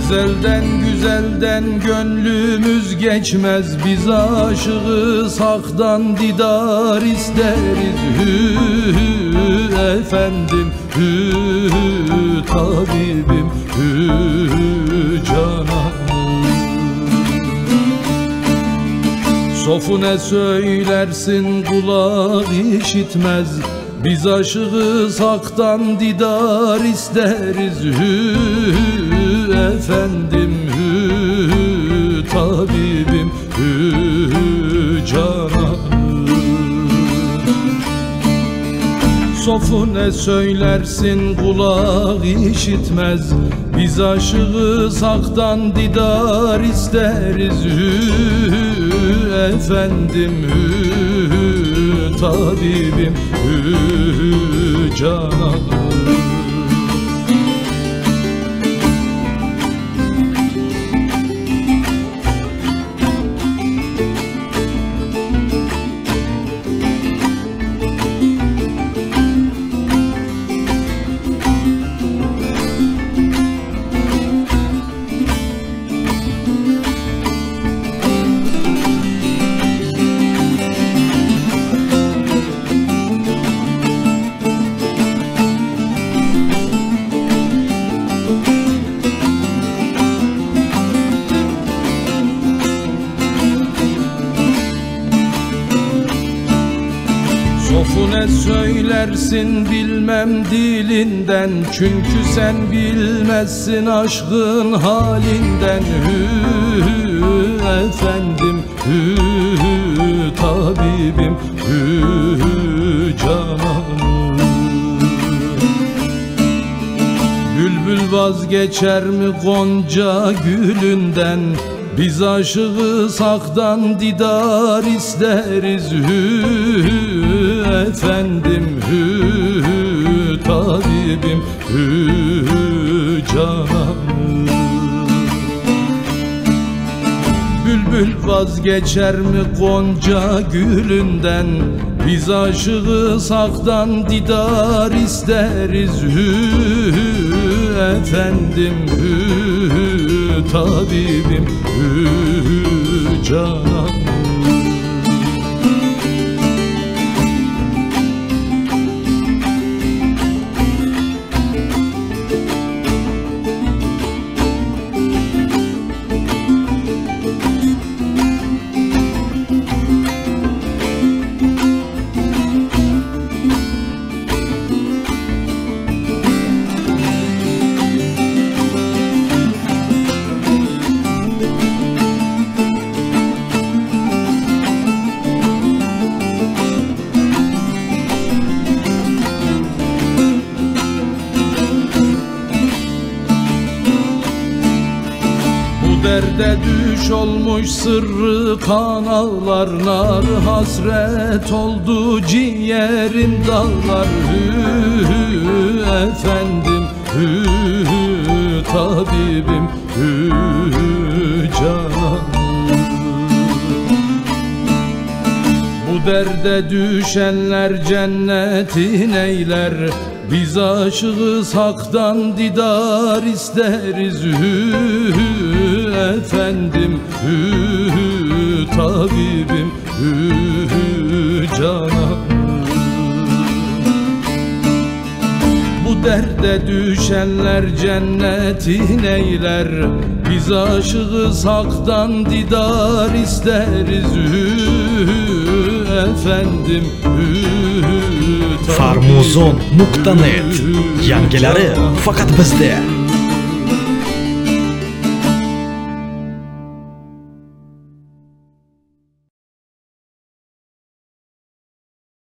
Güzelden güzelden gönlümüz geçmez, biz aşığız haktan didar isteriz. Hü efendim, hü tabibim, hü cananım. Sofu ne söylersin kulak işitmez, biz aşığız haktan didar isteriz. Hü efendim, hü tabibim, hü cananım. Sofu ne söylersin kulak işitmez, biz aşığız haktan didar isteriz. Hü efendim, hü tabibim, hü cananım. Sofu ne söylersin bilmem dilinden, çünkü sen bilmezsin aşkın halinden. Hü efendim, hü tabibim, hü cananım. Bülbül vazgeçer mi Gonca gülünden, biz aşığız haktan didar isteriz. Hü efendim, hü tabibim, hü cananım. Bülbül vazgeçer mi Gonca gülünden, biz aşığız haktan didar isteriz. Hü efendim, hü tabibim, hü cananım. Derde düş olmuş sırrı kan ağlar, nar hasret oldu ciğerim dağlar. Hü efendim, hü tabibim, hü cananım. Bu derde düşenler cennetin eyler, biz aşığız haktan didar isteriz. Hü efendim, hü tabibim, hü cananım. Bu derde düşenler cennetin eyler, biz aşığız haktan didar isteriz. Hü efendim, Farmuzon.net yangilari faqat bizda.